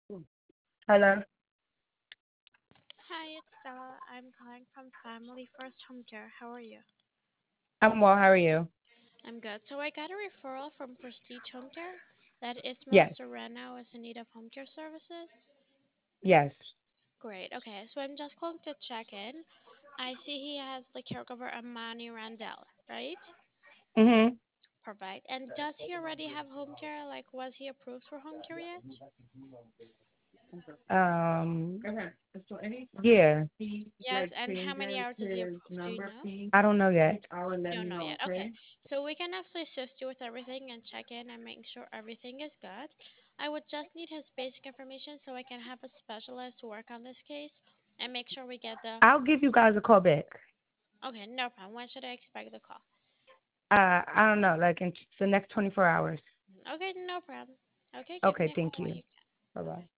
Hello. Hi, it's Stella. I'm calling from Family First Home Care. How are you? I'm well. How are you? I'm good. So I got a referral from Prestige Home Care that Ismael Yes. Serrano is in need of home care services. Yes. Great. Okay, so I'm just calling to check in. I see he has the caregiver Amani Randell, right? Mhm. Perfect. And does he already have home care? Like, was he approved for home care yet? Um. Yeah. Yes. And how many hours is he approved? Do you know? I don't know yet. You don't know yet. Okay. So we can absolutely assist you with everything and check in and make sure everything is good. I would just need his basic information so I can have a specialist work on this case and make sure we get the. I'll give you guys a call back. Okay, no problem. When should I expect the call? I don't know, like in the next 24 hours. Okay, no problem. Okay, give Okay. me a Thank call when you. you Bye bye.